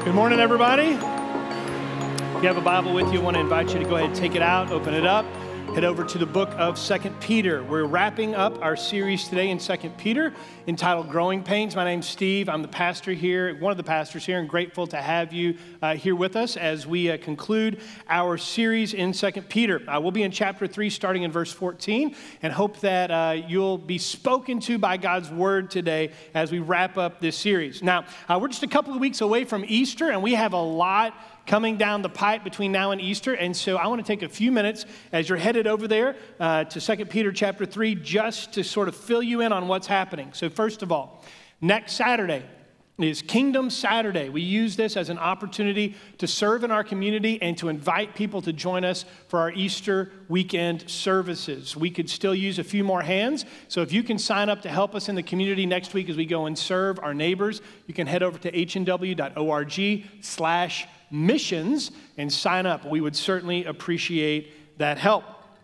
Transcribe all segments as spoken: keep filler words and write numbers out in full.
Good morning, everybody. If you have a Bible with you, I want to invite you to go ahead and take it out, open it up, head over to the book of Second Peter. We're wrapping up our series today in Second Peter entitled Growing Pains. My name's Steve. I'm the pastor here, one of the pastors here, and grateful to have you uh, here with us as we uh, conclude our series in Second Peter. Uh, we'll be in chapter three, starting in verse fourteen, and hope that uh, you'll be spoken to by God's word today as we wrap up this series. Now, uh, we're just a couple of weeks away from Easter, and we have a lot coming down the pipe between now and Easter. And so I want to take a few minutes as you're headed over there uh, to Second Peter chapter three, just to sort of fill you in on what's happening. So first of all, next Saturday is Kingdom Saturday. We use this as an opportunity to serve in our community and to invite people to join us for our Easter weekend services. We could still use a few more hands, so if you can sign up to help us in the community next week as we go and serve our neighbors, you can head over to h n w dot org slash missions and sign up. We would certainly appreciate that help.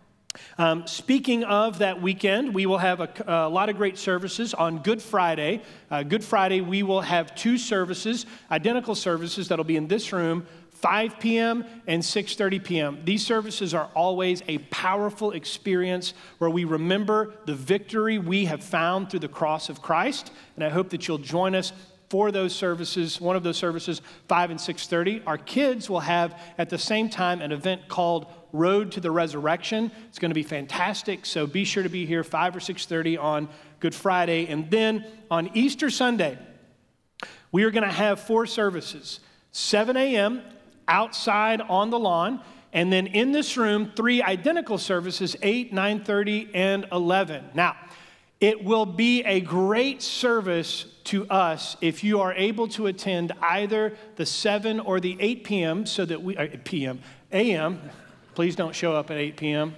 Um, speaking of that weekend, we will have a, a lot of great services on Good Friday. Uh, Good Friday, we will have two services, identical services that'll be in this room, five p.m. and six thirty p.m. These services are always a powerful experience where we remember the victory we have found through the cross of Christ, and I hope that you'll join us for those services, one of those services, five and six thirty. Our kids will have, at the same time, an event called Road to the Resurrection. It's going to be fantastic, so be sure to be here five or six thirty on Good Friday. And then on Easter Sunday, we are going to have four services, seven a.m. outside on the lawn, and then in this room, three identical services, eight, nine thirty, and eleven. Now, it will be a great service to us if you are able to attend either the seven or the eight p.m. so that we, uh, p.m., a.m., please don't show up at eight p.m.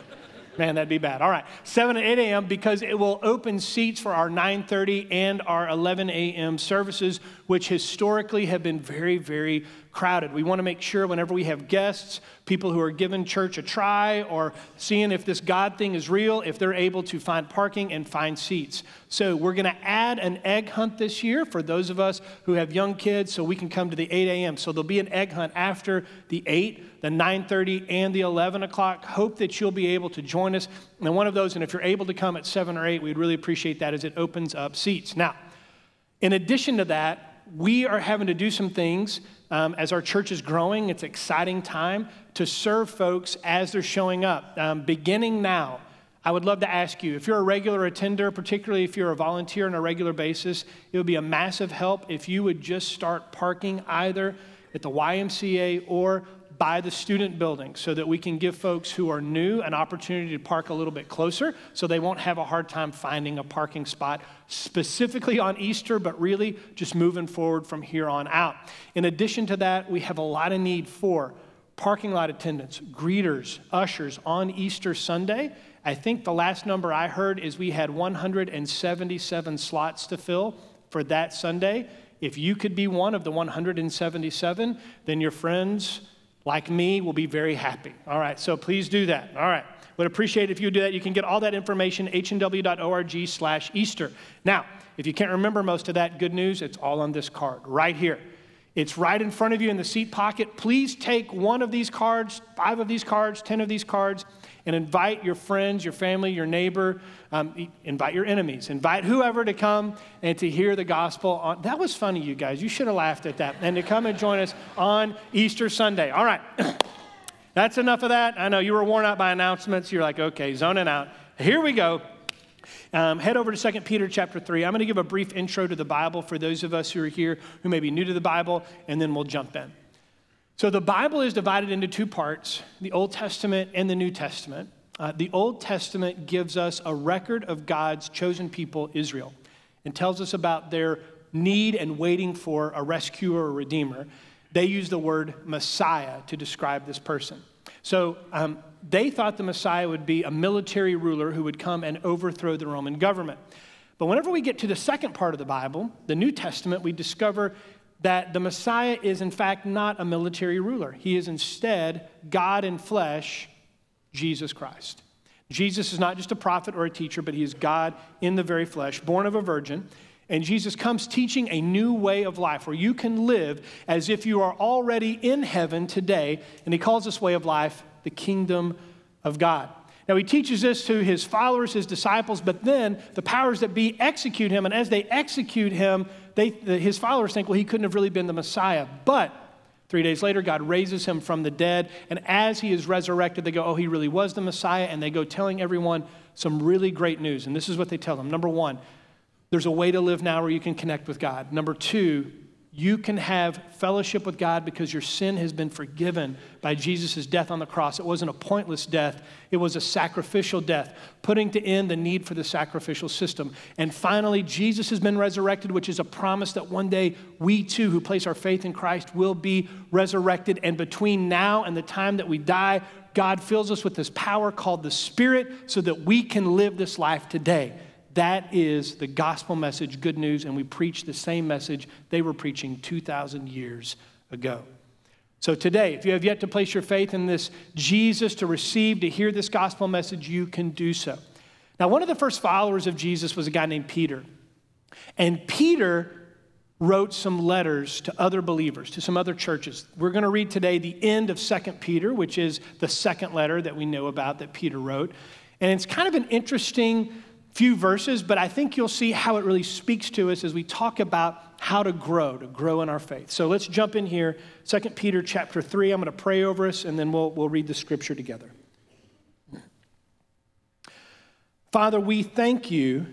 Man, that'd be bad. All right, seven and eight a.m. because it will open seats for our nine thirty and our eleven a.m. services, which historically have been very, very crowded. We want to make sure whenever we have guests, people who are giving church a try or seeing if this God thing is real, if they're able to find parking and find seats. So we're going to add an egg hunt this year for those of us who have young kids so we can come to the eight a.m. So there'll be an egg hunt after the eight, the nine thirty, and the eleven o'clock. Hope that you'll be able to join us in one of those. And if you're able to come at seven or eight, we'd really appreciate that as it opens up seats. Now, in addition to that, we are having to do some things um, as our church is growing. It's an exciting time to serve folks as they're showing up. Um, beginning now, I would love to ask you, if you're a regular attender, particularly if you're a volunteer on a regular basis, it would be a massive help if you would just start parking either at the Y M C A or by the student building so that we can give folks who are new an opportunity to park a little bit closer so they won't have a hard time finding a parking spot specifically on Easter, but really just moving forward from here on out. In addition to that, we have a lot of need for parking lot attendants, greeters, ushers on Easter Sunday. I think the last number I heard is we had one hundred seventy-seven slots to fill for that Sunday. If you could be one of the one hundred seventy-seven, then your friends like me will be very happy. All right, so please do that. All right, would appreciate it if you would do that. You can get all that information, h n w dot org slash Easter. Now, if you can't remember most of that, good news, it's all on this card right here. It's right in front of you in the seat pocket. Please take one of these cards, five of these cards, ten of these cards, and invite your friends, your family, your neighbor, um, invite your enemies, invite whoever to come and to hear the gospel. On, that was funny, you guys. You should have laughed at that. And to come and join us on Easter Sunday. All right, that's enough of that. I know you were worn out by announcements. You're like, okay, zoning out. Here we go. Um, head over to Second Peter chapter three. I'm going to give a brief intro to the Bible for those of us who are here who may be new to the Bible, and then we'll jump in. So the Bible is divided into two parts, the Old Testament and the New Testament. Uh, the Old Testament gives us a record of God's chosen people, Israel, and tells us about their need and waiting for a rescuer or redeemer. They use the word Messiah to describe this person. So um, they thought the Messiah would be a military ruler who would come and overthrow the Roman government. But whenever we get to the second part of the Bible, the New Testament, we discover that the Messiah is in fact not a military ruler. He is instead God in flesh, Jesus Christ. Jesus is not just a prophet or a teacher, but he is God in the very flesh, born of a virgin. And Jesus comes teaching a new way of life where you can live as if you are already in heaven today. And he calls this way of life the kingdom of God. Now, he teaches this to his followers, his disciples, but then the powers that be execute him. And as they execute him, they, the, his followers think, well, he couldn't have really been the Messiah. But three days later, God raises him from the dead. And as he is resurrected, they go, oh, he really was the Messiah. And they go telling everyone some really great news. And this is what they tell them. Number one, there's a way to live now where you can connect with God. Number two, you can have fellowship with God because your sin has been forgiven by Jesus' death on the cross. It wasn't a pointless death. It was a sacrificial death, putting to end the need for the sacrificial system. And finally, Jesus has been resurrected, which is a promise that one day we too, who place our faith in Christ, will be resurrected. And between now and the time that we die, God fills us with this power called the Spirit so that we can live this life today. That is the gospel message, good news, and we preach the same message they were preaching two thousand years ago. So today, if you have yet to place your faith in this Jesus to receive, to hear this gospel message, you can do so. Now, one of the first followers of Jesus was a guy named Peter. And Peter wrote some letters to other believers, to some other churches. We're going to read today the end of Second Peter, which is the second letter that we know about that Peter wrote. And it's kind of an interesting few verses, but I think you'll see how it really speaks to us as we talk about how to grow, to grow in our faith. So let's jump in here, Second Peter chapter three. I'm going to pray over us, and then we'll, we'll read the scripture together. Father, we thank you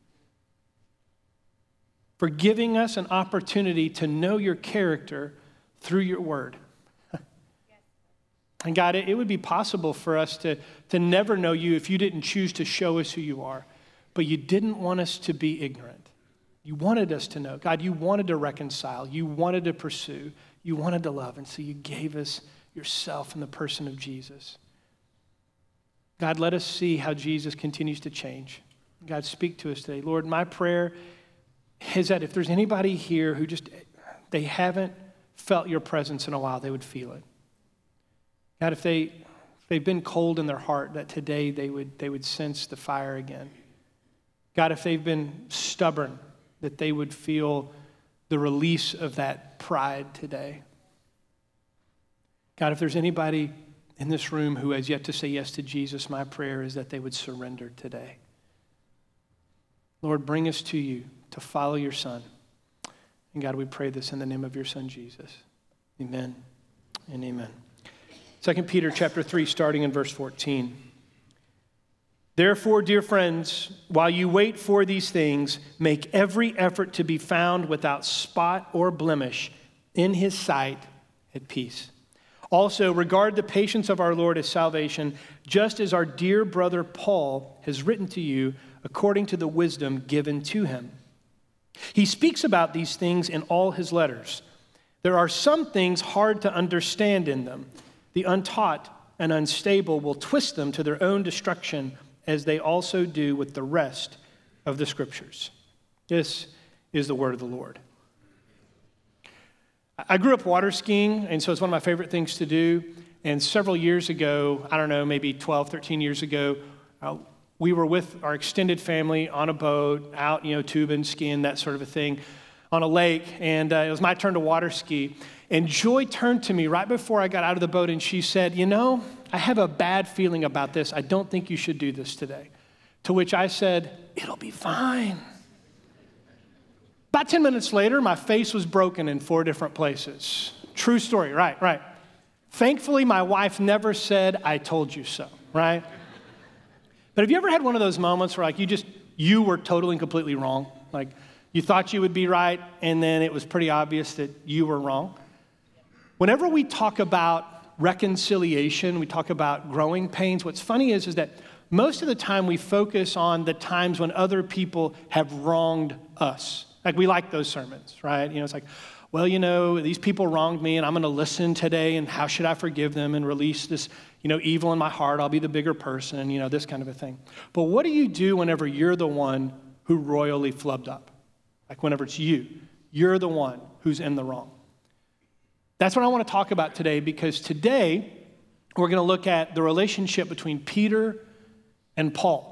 for giving us an opportunity to know your character through your word. And God, it, it would be possible for us to, to never know you if you didn't choose to show us who you are. But you didn't want us to be ignorant. You wanted us to know. God, you wanted to reconcile. You wanted to pursue. You wanted to love. And so you gave us yourself in the person of Jesus. God, let us see how Jesus continues to change. God, speak to us today. Lord, my prayer is that if there's anybody here who just, they haven't felt your presence in a while, they would feel it. God, if, they, if they've been cold in their heart, that today they would, they would sense the fire again. God, if they've been stubborn, that they would feel the release of that pride today. God, if there's anybody in this room who has yet to say yes to Jesus, my prayer is that they would surrender today. Lord, bring us to you to follow your Son. And God, we pray this in the name of your Son, Jesus. Amen and amen. Second Peter chapter three, starting in verse fourteen. Therefore, dear friends, while you wait for these things, make every effort to be found without spot or blemish in his sight at peace. Also, regard the patience of our Lord as salvation, just as our dear brother Paul has written to you according to the wisdom given to him. He speaks about these things in all his letters. There are some things hard to understand in them. The untaught and unstable will twist them to their own destruction, as they also do with the rest of the scriptures. This is the word of the Lord. I grew up water skiing, and so it's one of my favorite things to do. And several years ago, I don't know, maybe twelve, thirteen years ago, uh, we were with our extended family on a boat, out, you know, tubing, skiing, that sort of a thing, on a lake. And uh, it was my turn to water ski. And Joy turned to me right before I got out of the boat, and she said, you know, I have a bad feeling about this. I don't think you should do this today. To which I said, it'll be fine. About ten minutes later, my face was broken in four different places. True story, right, right. Thankfully, my wife never said, I told you so, right? But have you ever had one of those moments where like you just, you were totally and completely wrong? Like you thought you would be right, and then it was pretty obvious that you were wrong? Whenever we talk about reconciliation, we talk about growing pains, what's funny is, is that most of the time we focus on the times when other people have wronged us. Like we like those sermons, right? You know, it's like, well, you know, these people wronged me and I'm going to listen today, and how should I forgive them and release this, you know, evil in my heart? I'll be the bigger person, you know, this kind of a thing. But what do you do whenever you're the one who royally flubbed up? Like whenever it's you, you're the one who's in the wrong. That's what I want to talk about today, because today we're going to look at the relationship between Peter and Paul.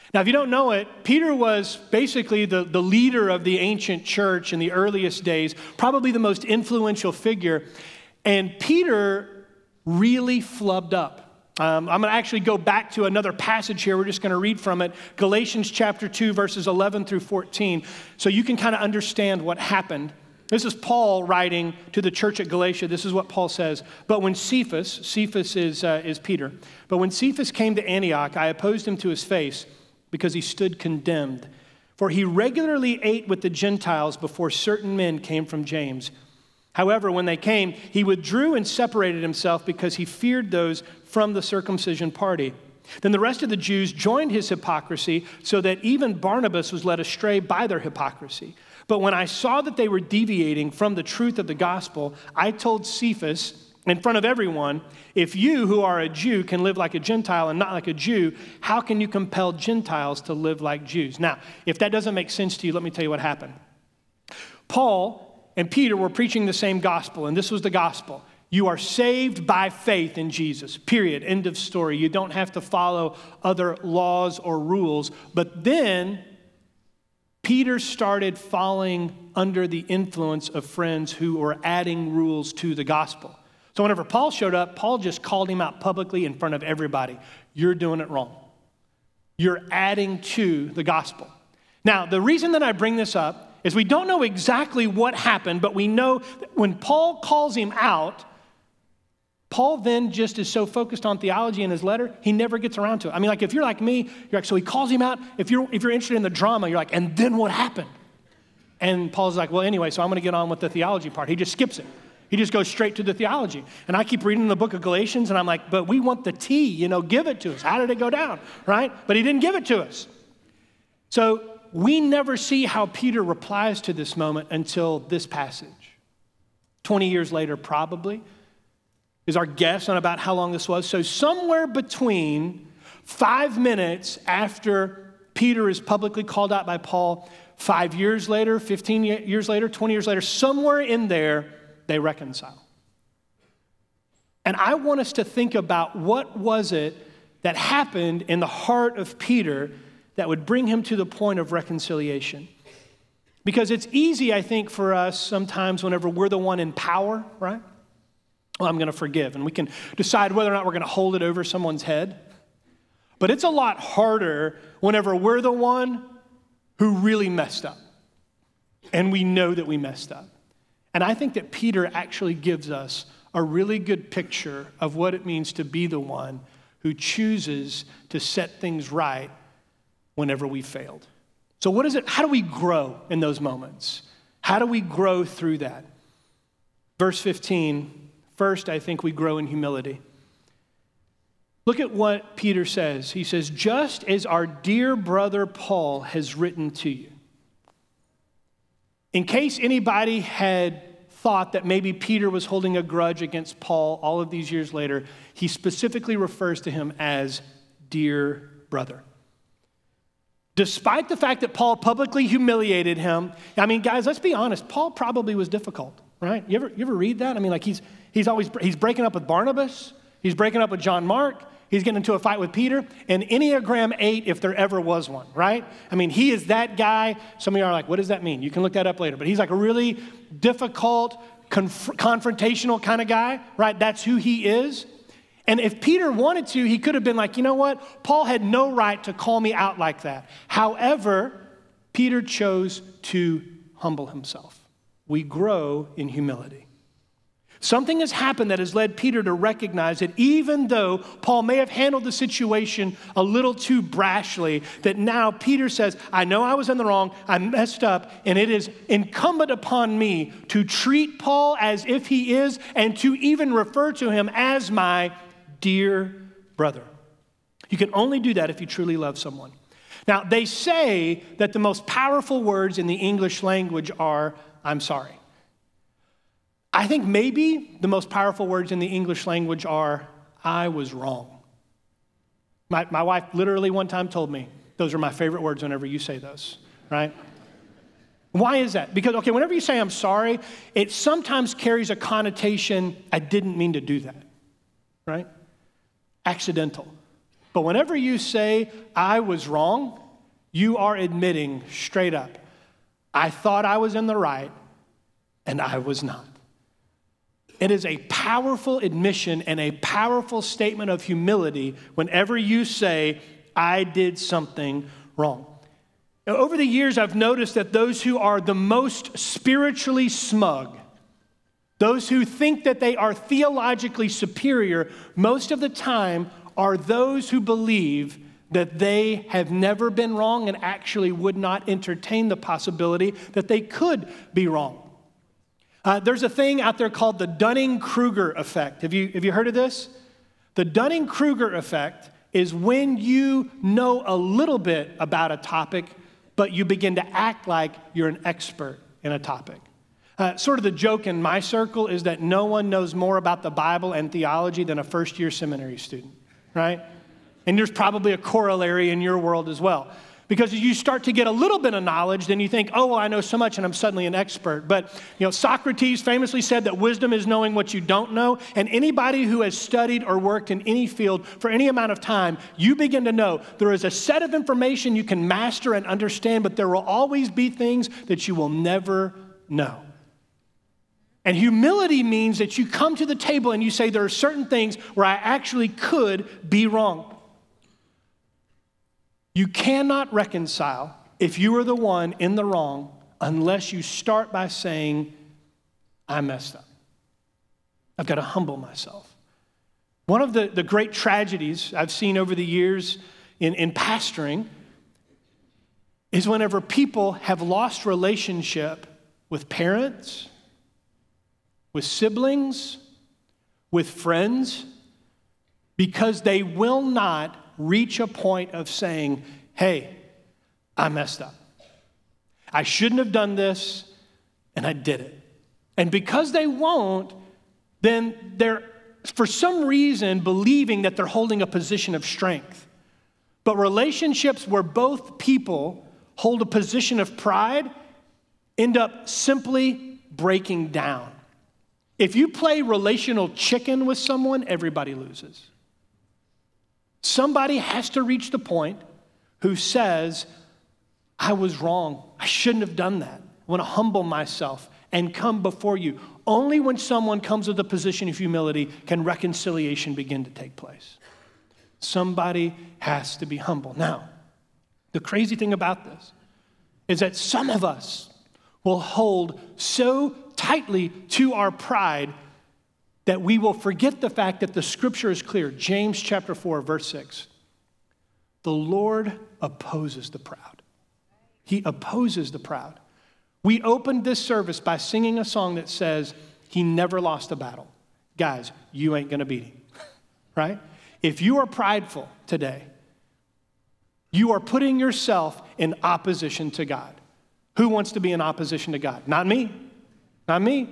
Now, if you don't know it, Peter was basically the, the leader of the ancient church in the earliest days, probably the most influential figure. And Peter really flubbed up. Um, I'm going to actually go back to another passage here. We're just going to read from it. Galatians chapter two, verses eleven through fourteen. So you can kind of understand what happened. This is Paul writing to the church at Galatia. This is what Paul says. But when Cephas, Cephas is, uh, is Peter. But when Cephas came to Antioch, I opposed him to his face because he stood condemned. For he regularly ate with the Gentiles before certain men came from James. However, when they came, he withdrew and separated himself because he feared those from the circumcision party. Then the rest of the Jews joined his hypocrisy, so that even Barnabas was led astray by their hypocrisy. But when I saw that they were deviating from the truth of the gospel, I told Cephas in front of everyone, if you who are a Jew can live like a Gentile and not like a Jew, how can you compel Gentiles to live like Jews? Now, if that doesn't make sense to you, let me tell you what happened. Paul and Peter were preaching the same gospel, and this was the gospel. You are saved by faith in Jesus, period, end of story. You don't have to follow other laws or rules. But then Peter started falling under the influence of friends who were adding rules to the gospel. So whenever Paul showed up, Paul just called him out publicly in front of everybody. You're doing it wrong. You're adding to the gospel. Now, the reason that I bring this up is we don't know exactly what happened, but we know that when Paul calls him out, Paul then just is so focused on theology in his letter, he never gets around to it. I mean, like if you're like me, you're like, so he calls him out. If you're if you're interested in the drama, you're like, and then what happened? And Paul's like, well, anyway, so I'm going to get on with the theology part. He just skips it. He just goes straight to the theology. And I keep reading the book of Galatians, and I'm like, but we want the tea, you know, give it to us. How did it go down, right? But he didn't give it to us. So we never see how Peter replies to this moment until this passage. twenty years later, probably, is our guess on about how long this was. So somewhere between five minutes after Peter is publicly called out by Paul, five years later, fifteen years later, twenty years later, somewhere in there, they reconcile. And I want us to think about what was it that happened in the heart of Peter that would bring him to the point of reconciliation. Because it's easy, I think, for us sometimes whenever we're the one in power, right? Well, I'm going to forgive. And we can decide whether or not we're going to hold it over someone's head. But it's a lot harder whenever we're the one who really messed up. And we know that we messed up. And I think that Peter actually gives us a really good picture of what it means to be the one who chooses to set things right whenever we failed. So what is it? How do we grow in those moments? How do we grow through that? Verse fifteen, first, I think we grow in humility. Look at what Peter says. He says, just as our dear brother Paul has written to you. In case anybody had thought that maybe Peter was holding a grudge against Paul all of these years later, he specifically refers to him as dear brother. Despite the fact that Paul publicly humiliated him, I mean, guys, let's be honest, Paul probably was difficult, right? You ever, you ever read that? I mean, like he's he's always, he's breaking up with Barnabas, he's breaking up with John Mark, he's getting into a fight with Peter, and Enneagram eight if there ever was one, right? I mean, he is that guy. Some of you are like, what does that mean? You can look that up later, but he's like a really difficult, conf- confrontational kind of guy, right? That's who he is. And if Peter wanted to, he could have been like, you know what? Paul had no right to call me out like that. However, Peter chose to humble himself. We grow in humility. Something has happened that has led Peter to recognize that even though Paul may have handled the situation a little too brashly, that now Peter says, I know I was in the wrong, I messed up, and it is incumbent upon me to treat Paul as if he is and to even refer to him as my dear brother. You can only do that if you truly love someone. Now, they say that the most powerful words in the English language are, I'm sorry. I think maybe the most powerful words in the English language are, I was wrong. My, my wife literally one time told me, those are my favorite words whenever you say those, right? Why is that? Because, okay, whenever you say I'm sorry, it sometimes carries a connotation, I didn't mean to do that, right? Accidental. But whenever you say, I was wrong, you are admitting straight up, I thought I was in the right, and I was not. It is a powerful admission and a powerful statement of humility whenever you say, I did something wrong. Now, over the years, I've noticed that those who are the most spiritually smug, those who think that they are theologically superior, most of the time are those who believe that they have never been wrong and actually would not entertain the possibility that they could be wrong. Uh, there's a thing out there called the Dunning-Kruger effect. Have you, have you heard of this? The Dunning-Kruger effect is when you know a little bit about a topic, but you begin to act like you're an expert in a topic. Uh, sort of the joke in my circle is that no one knows more about the Bible and theology than a first-year seminary student, right? And there's probably a corollary in your world as well. Because as you start to get a little bit of knowledge, then you think, oh, well, I know so much and I'm suddenly an expert. But, you know, Socrates famously said that wisdom is knowing what you don't know. And anybody who has studied or worked in any field for any amount of time, you begin to know there is a set of information you can master and understand, but there will always be things that you will never know. And humility means that you come to the table and you say, there are certain things where I actually could be wrong. You cannot reconcile if you are the one in the wrong unless you start by saying, I messed up. I've got to humble myself. One of the, the great tragedies I've seen over the years in, in pastoring is whenever people have lost relationship with parents, with siblings, with friends, because they will not reach a point of saying, hey, I messed up. I shouldn't have done this, and I did it. And because they won't, then they're, for some reason, believing that they're holding a position of strength. But relationships where both people hold a position of pride end up simply breaking down. If you play relational chicken with someone, everybody loses. Somebody has to reach the point who says, I was wrong. I shouldn't have done that. I want to humble myself and come before you. Only when someone comes with a position of humility can reconciliation begin to take place. Somebody has to be humble. Now, the crazy thing about this is that some of us will hold so tightly to our pride that we will forget the fact that the scripture is clear. James chapter four, verse six. The Lord opposes the proud. He opposes the proud. We opened this service by singing a song that says, he never lost a battle. Guys, you ain't gonna beat him, right? If you are prideful today, you are putting yourself in opposition to God. Who wants to be in opposition to God? Not me, not me.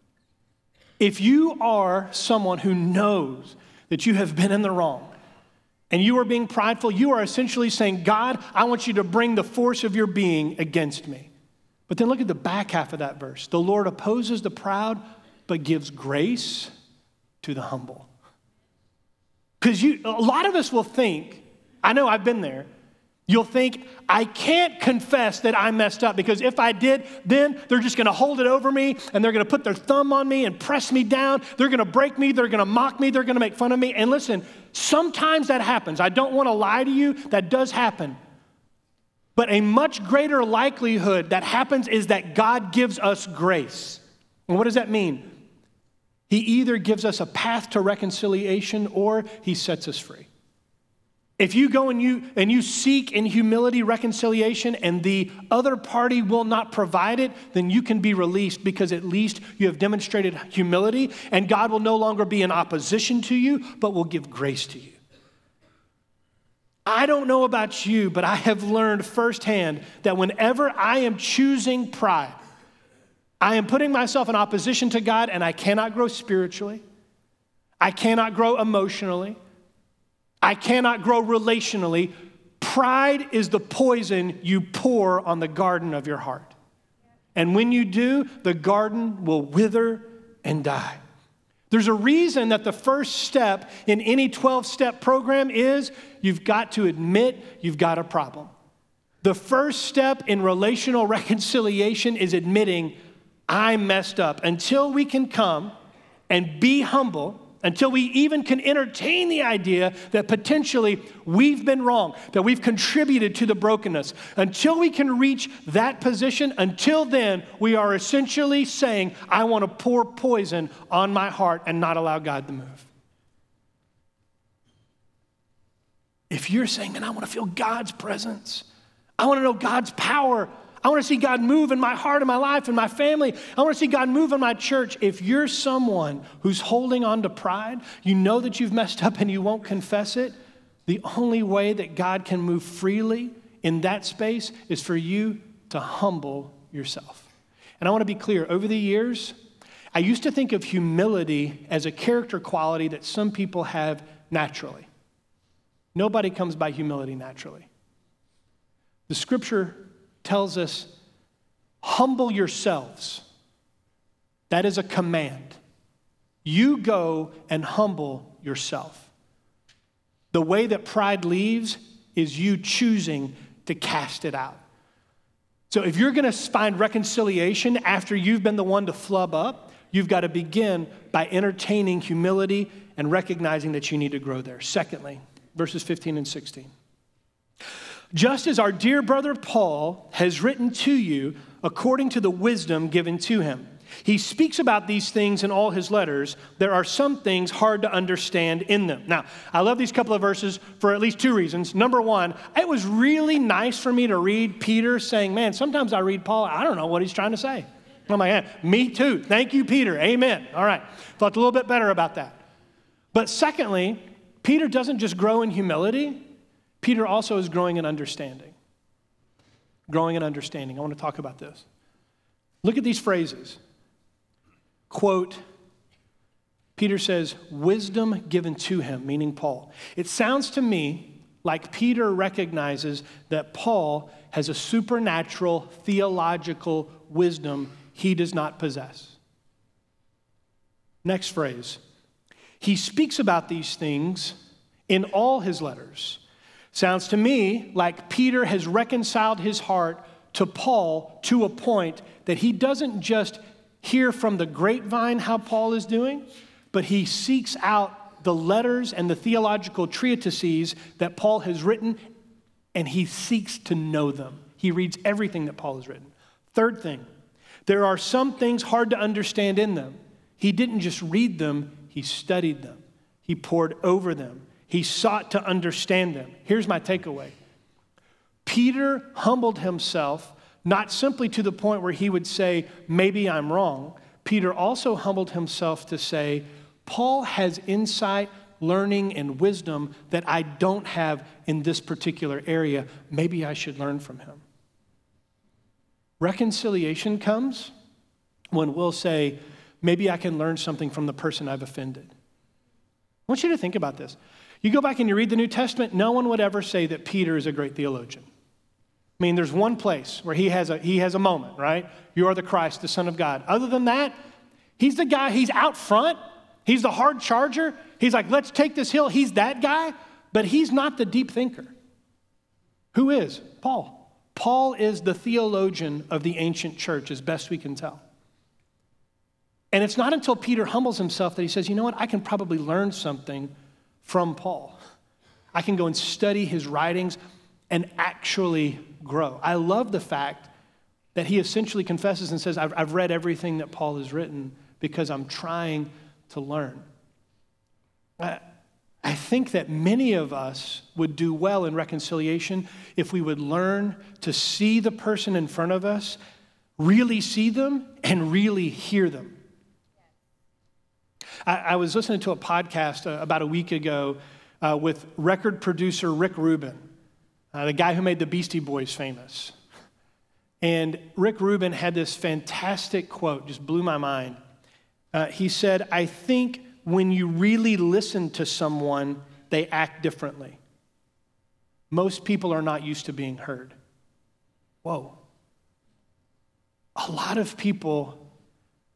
If you are someone who knows that you have been in the wrong and you are being prideful, you are essentially saying, God, I want you to bring the force of your being against me. But then look at the back half of that verse. The Lord opposes the proud, but gives grace to the humble. Because you, a lot of us will think, I know I've been there, you'll think, I can't confess that I messed up because if I did, then they're just going to hold it over me and they're going to put their thumb on me and press me down. They're going to break me. They're going to mock me. They're going to make fun of me. And listen, sometimes that happens. I don't want to lie to you. That does happen. But a much greater likelihood that happens is that God gives us grace. And what does that mean? He either gives us a path to reconciliation or he sets us free. If you go and you and you seek in humility reconciliation and the other party will not provide it, then you can be released because at least you have demonstrated humility and God will no longer be in opposition to you, but will give grace to you. I don't know about you, but I have learned firsthand that whenever I am choosing pride, I am putting myself in opposition to God and I cannot grow spiritually. I cannot grow emotionally. I cannot grow relationally. Pride is the poison you pour on the garden of your heart. And when you do, the garden will wither and die. There's a reason that the first step in any twelve-step program is you've got to admit you've got a problem. The first step in relational reconciliation is admitting I messed up. Until we can come and be humble, until we even can entertain the idea that potentially we've been wrong, that we've contributed to the brokenness, until we can reach that position, until then, we are essentially saying, I want to pour poison on my heart and not allow God to move. If you're saying, man, I want to feel God's presence, I want to know God's power, I want to see God move in my heart, in my life, in my family. I want to see God move in my church. If you're someone who's holding on to pride, you know that you've messed up and you won't confess it, the only way that God can move freely in that space is for you to humble yourself. And I want to be clear, over the years, I used to think of humility as a character quality that some people have naturally. Nobody comes by humility naturally. The scripture tells us, humble yourselves. That is a command. You go and humble yourself. The way that pride leaves is you choosing to cast it out. So if you're going to find reconciliation after you've been the one to flub up, you've got to begin by entertaining humility and recognizing that you need to grow there. Secondly, verses fifteen and sixteen. Just as our dear brother Paul has written to you according to the wisdom given to him. He speaks about these things in all his letters. There are some things hard to understand in them. Now, I love these couple of verses for at least two reasons. Number one, it was really nice for me to read Peter saying, man, sometimes I read Paul, I don't know what he's trying to say. I'm like, yeah, me too. Thank you, Peter. Amen. All right. Felt a little bit better about that. But secondly, Peter doesn't just grow in humility. Peter also is growing in understanding. Growing in understanding. I want to talk about this. Look at these phrases. Quote, Peter says, wisdom given to him, meaning Paul. It sounds to me like Peter recognizes that Paul has a supernatural theological wisdom he does not possess. Next phrase. He speaks about these things in all his letters. Sounds to me like Peter has reconciled his heart to Paul to a point that he doesn't just hear from the grapevine how Paul is doing, but he seeks out the letters and the theological treatises that Paul has written, and he seeks to know them. He reads everything that Paul has written. Third thing, there are some things hard to understand in them. He didn't just read them, he studied them. He pored over them. He sought to understand them. Here's my takeaway. Peter humbled himself, not simply to the point where he would say, maybe I'm wrong. Peter also humbled himself to say, Paul has insight, learning, and wisdom that I don't have in this particular area. Maybe I should learn from him. Reconciliation comes when we'll say, maybe I can learn something from the person I've offended. I want you to think about this. You go back and you read the New Testament, no one would ever say that Peter is a great theologian. I mean, there's one place where he has a he has a moment, right? You are the Christ, the Son of God. Other than that, he's the guy, he's out front. He's the hard charger. He's like, let's take this hill. He's that guy, but he's not the deep thinker. Who is? Paul. Paul is the theologian of the ancient church, as best we can tell. And it's not until Peter humbles himself that he says, you know what, I can probably learn something from Paul. I can go and study his writings and actually grow. I love the fact that he essentially confesses and says, I've, I've read everything that Paul has written because I'm trying to learn. I, I think that many of us would do well in reconciliation if we would learn to see the person in front of us, really see them, and really hear them. I, I was listening to a podcast uh, about a week ago uh, with record producer Rick Rubin, uh, the guy who made the Beastie Boys famous. And Rick Rubin had this fantastic quote, just blew my mind. Uh, he said, I think when you really listen to someone, they act differently. Most people are not used to being heard. Whoa. A lot of people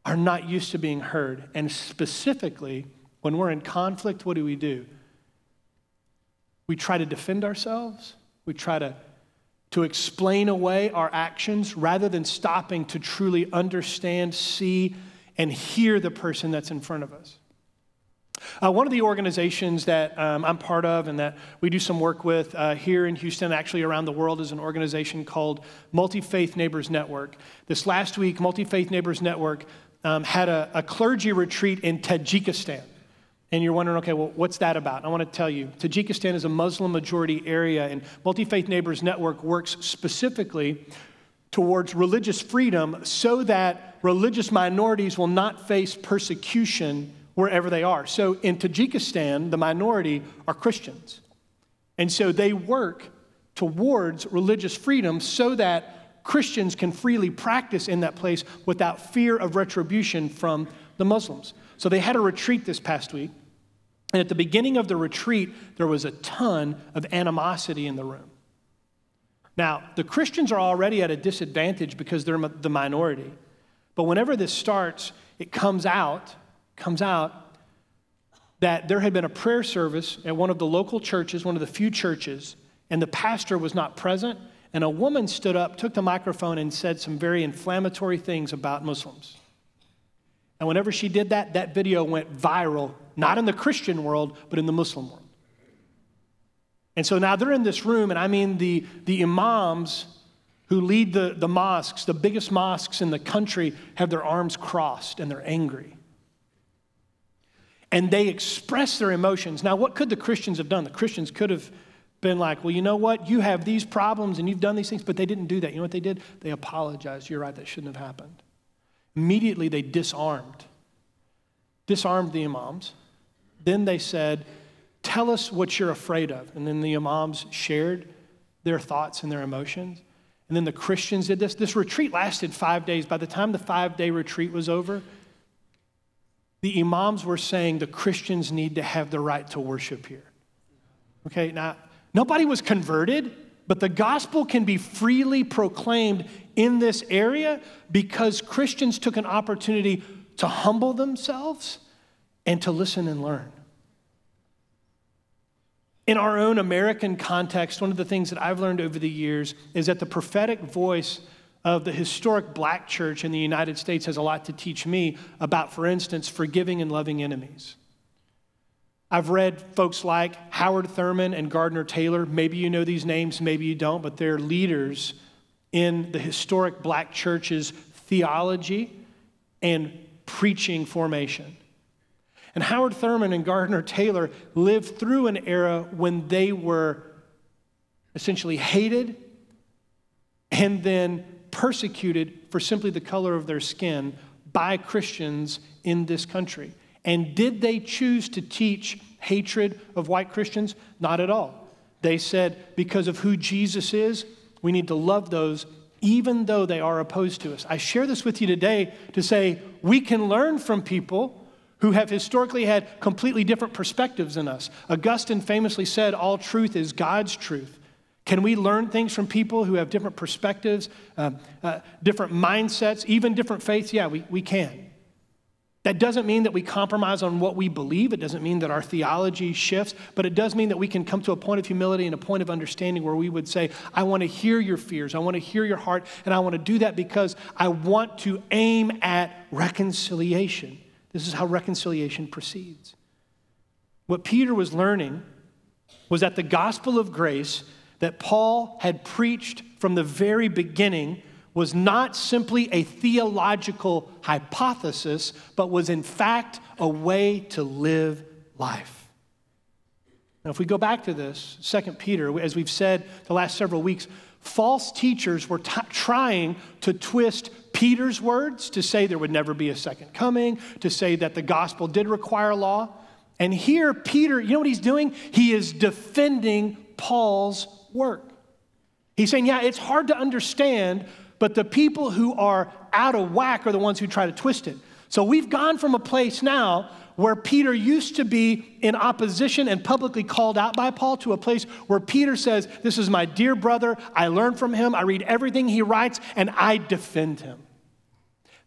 are not used to being heard. And specifically, when we're in conflict, what do we do? We try to defend ourselves. We try to, to explain away our actions rather than stopping to truly understand, see, and hear the person that's in front of us. Uh, one of the organizations that um, I'm part of and that we do some work with uh, here in Houston, actually around the world, is an organization called Multi-Faith Neighbors Network. This last week, Multi-Faith Neighbors Network um, had a, a clergy retreat in Tajikistan. And you're wondering, okay, well, what's that about? I want to tell you, Tajikistan is a Muslim majority area, and Multi-Faith Neighbors Network works specifically towards religious freedom so that religious minorities will not face persecution wherever they are. So in Tajikistan, the minority are Christians. And so they work towards religious freedom so that Christians can freely practice in that place without fear of retribution from the Muslims. So they had a retreat this past week. And at the beginning of the retreat, there was a ton of animosity in the room. Now, the Christians are already at a disadvantage because they're the minority. But whenever this starts, it comes out comes out that there had been a prayer service at one of the local churches, one of the few churches, and the pastor was not present, and a woman stood up, took the microphone, and said some very inflammatory things about Muslims. And whenever she did that, that video went viral, not in the Christian world, but in the Muslim world. And so now they're in this room, and I mean the, the imams who lead the, the mosques, the biggest mosques in the country, have their arms crossed, and they're angry. And they express their emotions. Now, what could the Christians have done? The Christians could have been like, well, you know what? You have these problems and you've done these things, but they didn't do that. You know what they did? They apologized. You're right, that shouldn't have happened. Immediately, they disarmed. Disarmed the imams. Then they said, tell us what you're afraid of. And then the imams shared their thoughts and their emotions. And then the Christians did this. This retreat lasted five days. By the time the five-day retreat was over, the imams were saying the Christians need to have the right to worship here. Okay, now, nobody was converted, but the gospel can be freely proclaimed in this area because Christians took an opportunity to humble themselves and to listen and learn. In our own American context, one of the things that I've learned over the years is that the prophetic voice of the historic black church in the United States has a lot to teach me about, for instance, forgiving and loving enemies. I've read folks like Howard Thurman and Gardner Taylor. Maybe you know these names, maybe you don't, but they're leaders in the historic black church's theology and preaching formation. And Howard Thurman and Gardner Taylor lived through an era when they were essentially hated and then persecuted for simply the color of their skin by Christians in this country. And did they choose to teach hatred of white Christians? Not at all. They said, because of who Jesus is, we need to love those even though they are opposed to us. I share this with you today to say we can learn from people who have historically had completely different perspectives than us. Augustine famously said, all truth is God's truth. Can we learn things from people who have different perspectives, uh, uh, different mindsets, even different faiths? Yeah, we, we can. That doesn't mean that we compromise on what we believe. It doesn't mean that our theology shifts, but it does mean that we can come to a point of humility and a point of understanding where we would say, I want to hear your fears, I want to hear your heart, and I want to do that because I want to aim at reconciliation. This is how reconciliation proceeds. What Peter was learning was that the gospel of grace that Paul had preached from the very beginning was not simply a theological hypothesis, but was in fact a way to live life. Now, if we go back to this, Second Peter, as we've said the last several weeks, false teachers were t- trying to twist Peter's words to say there would never be a second coming, to say that the gospel did require law. And here, Peter, you know what he's doing? He is defending Paul's work. He's saying, yeah, it's hard to understand, but the people who are out of whack are the ones who try to twist it. So we've gone from a place now where Peter used to be in opposition and publicly called out by Paul to a place where Peter says, this is my dear brother, I learn from him, I read everything he writes, and I defend him.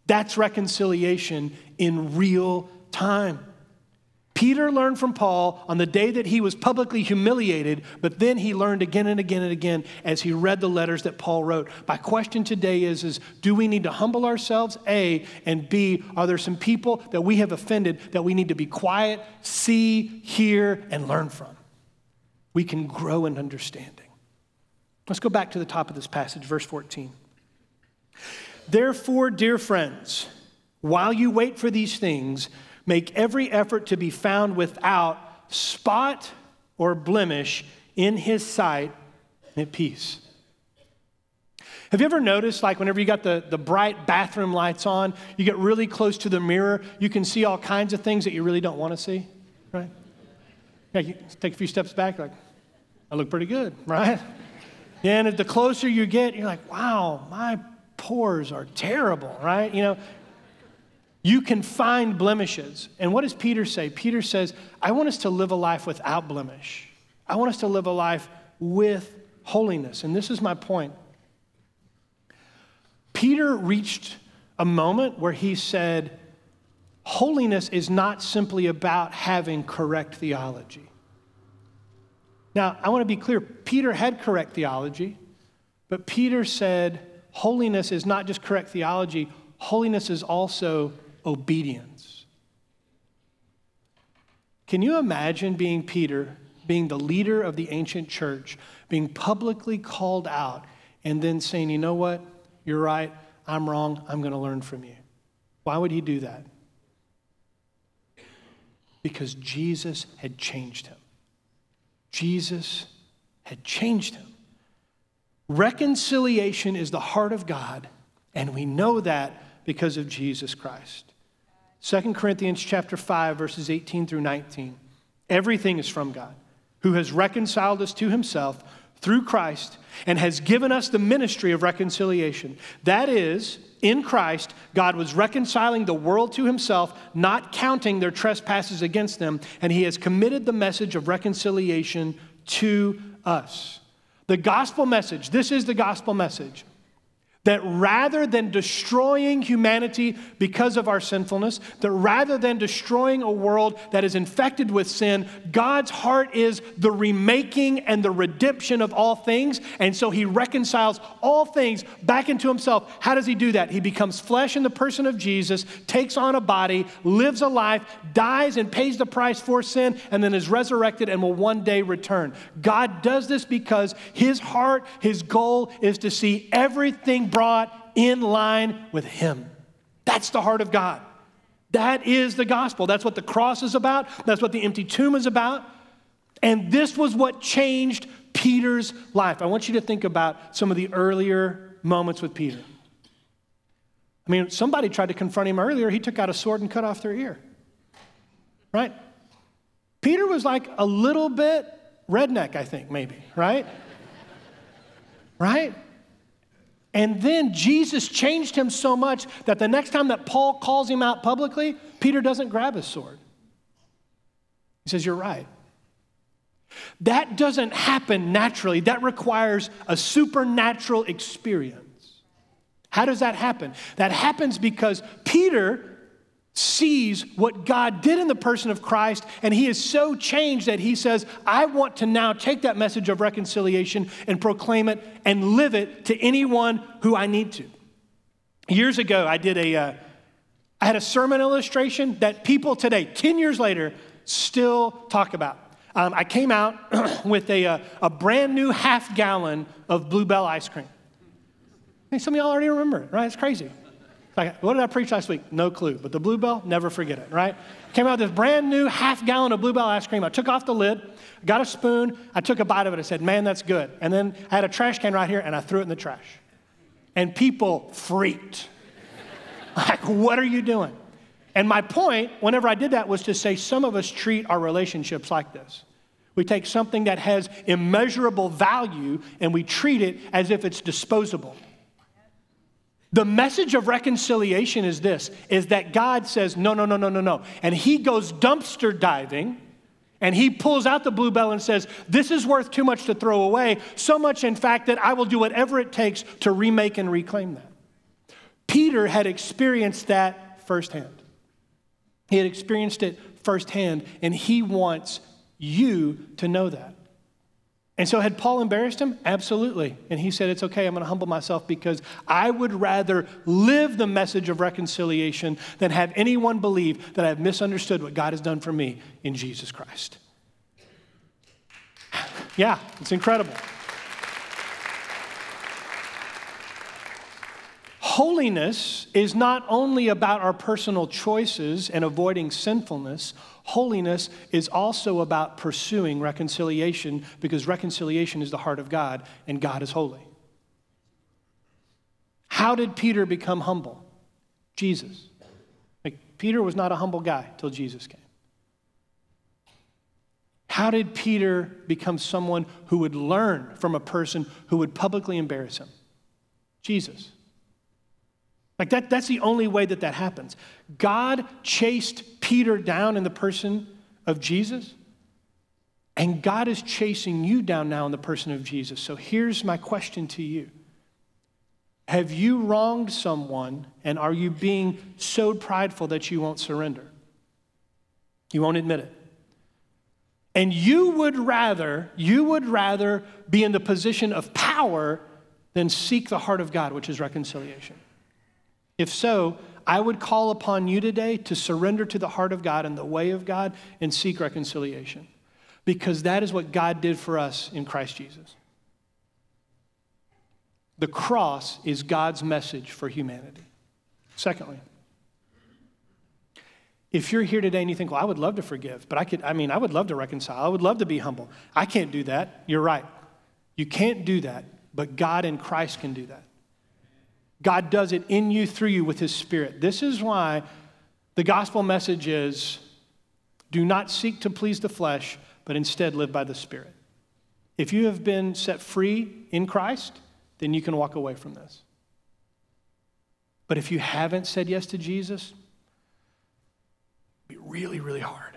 That's reconciliation in real time. Peter learned from Paul on the day that he was publicly humiliated, but then he learned again and again and again as he read the letters that Paul wrote. My question today is, is do we need to humble ourselves, A, and B, are there some people that we have offended that we need to be quiet, see, hear, and learn from? We can grow in understanding. Let's go back to the top of this passage, verse fourteen. Therefore, dear friends, while you wait for these things, make every effort to be found without spot or blemish in his sight at peace. Have you ever noticed, like whenever you got the, the bright bathroom lights on, you get really close to the mirror, you can see all kinds of things that you really don't want to see, right? Yeah, you take a few steps back, like, I look pretty good, right? Yeah, and the closer you get, you're like, wow, my pores are terrible, right? You know, you can find blemishes. And what does Peter say? Peter says, I want us to live a life without blemish. I want us to live a life with holiness. And this is my point. Peter reached a moment where he said, holiness is not simply about having correct theology. Now, I want to be clear. Peter had correct theology, but Peter said, holiness is not just correct theology. Holiness is also obedience. Can you imagine being Peter, being the leader of the ancient church, being publicly called out, and then saying, you know what, you're right, I'm wrong, I'm going to learn from you? Why would he do that? Because Jesus had changed him. Jesus had changed him. Reconciliation is the heart of God, and we know that because of Jesus Christ. Second Corinthians chapter five, verses eighteen through nineteen. Everything is from God, who has reconciled us to himself through Christ and has given us the ministry of reconciliation. That is, in Christ, God was reconciling the world to himself, not counting their trespasses against them, and he has committed the message of reconciliation to us. The gospel message, this is the gospel message, that rather than destroying humanity because of our sinfulness, that rather than destroying a world that is infected with sin, God's heart is the remaking and the redemption of all things. And so he reconciles all things back into himself. How does he do that? He becomes flesh in the person of Jesus, takes on a body, lives a life, dies and pays the price for sin, and then is resurrected and will one day return. God does this because his heart, his goal is to see everything brought in line with him. That's the heart of God. That is the gospel. That's what the cross is about. That's what the empty tomb is about. And this was what changed Peter's life. I want you to think about some of the earlier moments with Peter. I mean, somebody tried to confront him earlier. He took out a sword and cut off their ear. Right? Peter was like a little bit redneck, I think, maybe. Right? Right? And then Jesus changed him so much that the next time that Paul calls him out publicly, Peter doesn't grab his sword. He says, you're right. That doesn't happen naturally. That requires a supernatural experience. How does that happen? That happens because Peter sees what God did in the person of Christ, and he is so changed that he says, I want to now take that message of reconciliation and proclaim it and live it to anyone who I need to. Years ago, I did a, uh, I had a sermon illustration that people today, ten years later, still talk about. Um, I came out with a, a, a brand new half gallon of Bluebell ice cream. Hey, some of y'all already remember it, right? It's crazy. Like, what did I preach last week? No clue. But the Bluebell, never forget it, right? Came out with this brand new half gallon of Bluebell ice cream. I took off the lid, got a spoon, I took a bite of it. I said, man, that's good. And then I had a trash can right here, and I threw it in the trash. And people freaked. Like, what are you doing? And my point, whenever I did that, was to say some of us treat our relationships like this. We take something that has immeasurable value, and we treat it as if it's disposable. The message of reconciliation is this, is that God says, no, no, no, no, no, no. And he goes dumpster diving, and he pulls out the Bluebell and says, this is worth too much to throw away, so much, in fact, that I will do whatever it takes to remake and reclaim that. Peter had experienced that firsthand. He had experienced it firsthand, and he wants you to know that. And so had Paul embarrassed him? Absolutely. And he said, it's okay, I'm going to humble myself because I would rather live the message of reconciliation than have anyone believe that I've misunderstood what God has done for me in Jesus Christ. Yeah, it's incredible. Holiness is not only about our personal choices and avoiding sinfulness. Holiness is also about pursuing reconciliation because reconciliation is the heart of God and God is holy. How did Peter become humble? Jesus. Like, Peter was not a humble guy till Jesus came. How did Peter become someone who would learn from a person who would publicly embarrass him? Jesus. Like that, that's the only way that that happens. God chased Peter down in the person of Jesus, and God is chasing you down now in the person of Jesus. So here's my question to you. Have you wronged someone, and are you being so prideful that you won't surrender? You won't admit it. And you would rather, you would rather be in the position of power than seek the heart of God, which is reconciliation. If so, I would call upon you today to surrender to the heart of God and the way of God and seek reconciliation. Because that is what God did for us in Christ Jesus. The cross is God's message for humanity. Secondly, if you're here today and you think, well, I would love to forgive, but I could, I mean, I would love to reconcile. I would love to be humble. I can't do that. You're right. You can't do that, but God in Christ can do that. God does it in you, through you, with his Spirit. This is why the gospel message is, do not seek to please the flesh, but instead live by the Spirit. If you have been set free in Christ, then you can walk away from this. But if you haven't said yes to Jesus, it'll be really, really hard.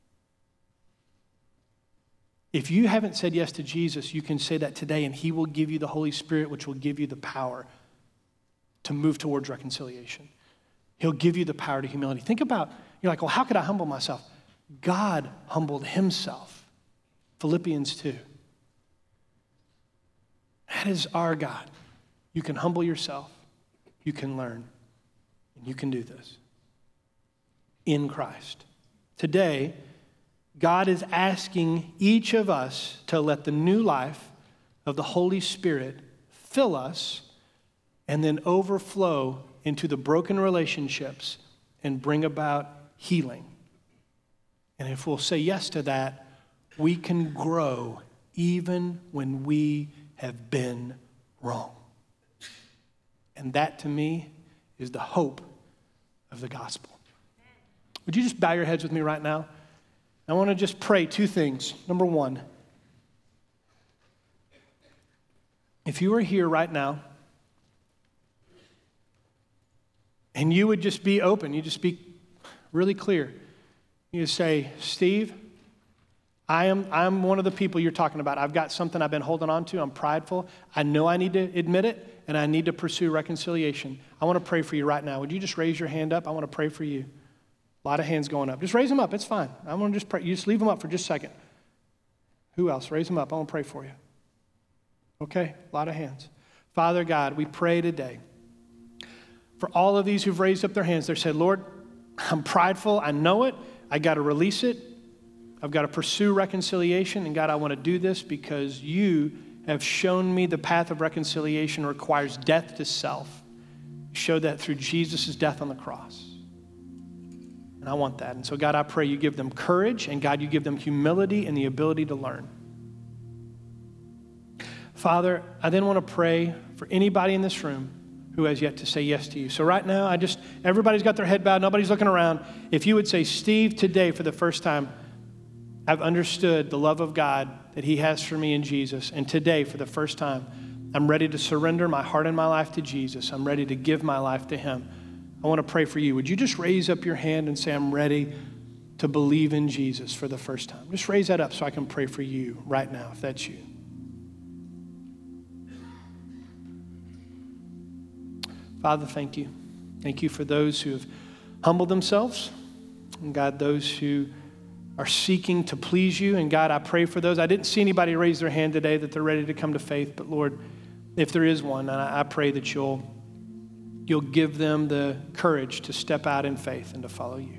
If you haven't said yes to Jesus, you can say that today, and he will give you the Holy Spirit, which will give you the power to move towards reconciliation. He'll give you the power to humility. Think about, you're like, well, how could I humble myself? God humbled himself. Philippians two. That is our God. You can humble yourself. You can learn. And you can do this in Christ. Today, God is asking each of us to let the new life of the Holy Spirit fill us and then overflow into the broken relationships and bring about healing. And if we'll say yes to that, we can grow even when we have been wrong. And that, to me, is the hope of the gospel. Would you just bow your heads with me right now? I want to just pray two things. Number one, if you are here right now, and you would just be open, you just be really clear. You say, Steve, I am I'm one of the people you're talking about. I've got something I've been holding on to. I'm prideful. I know I need to admit it, and I need to pursue reconciliation. I want to pray for you right now. Would you just raise your hand up? I want to pray for you. A lot of hands going up. Just raise them up. It's fine. I want to just pray. You just leave them up for just a second. Who else? Raise them up. I want to pray for you. Okay, a lot of hands. Father God, we pray today for all of these who've raised up their hands. They said, Lord, I'm prideful. I know it. I got to release it. I've got to pursue reconciliation. And God, I want to do this because you have shown me the path of reconciliation requires death to self. You showed that through Jesus' death on the cross. And I want that. And so, God, I pray you give them courage, and God, you give them humility and the ability to learn. Father, I then want to pray for anybody in this room who has yet to say yes to you. So right now, I just, everybody's got their head bowed, nobody's looking around. If you would say, Steve, today for the first time, I've understood the love of God that he has for me in Jesus. And today, for the first time, I'm ready to surrender my heart and my life to Jesus. I'm ready to give my life to him. I want to pray for you. Would you just raise up your hand and say, I'm ready to believe in Jesus for the first time? Just raise that up so I can pray for you right now, if that's you. Father, thank you. Thank you for those who have humbled themselves. And God, those who are seeking to please you. And God, I pray for those. I didn't see anybody raise their hand today that they're ready to come to faith. But Lord, if there is one, I, I pray that you'll, you'll give them the courage to step out in faith and to follow you.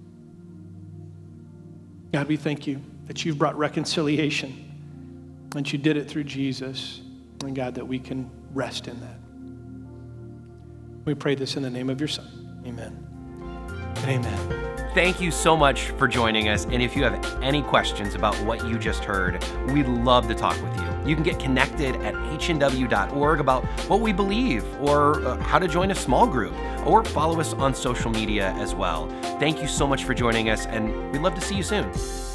God, we thank you that you've brought reconciliation and you did it through Jesus. And God, that we can rest in that. We pray this in the name of your Son. Amen. Amen. Thank you so much for joining us. And if you have any questions about what you just heard, we'd love to talk with you. You can get connected at h n w dot org about what we believe, or uh, how to join a small group, or follow us on social media as well. Thank you so much for joining us, and we'd love to see you soon.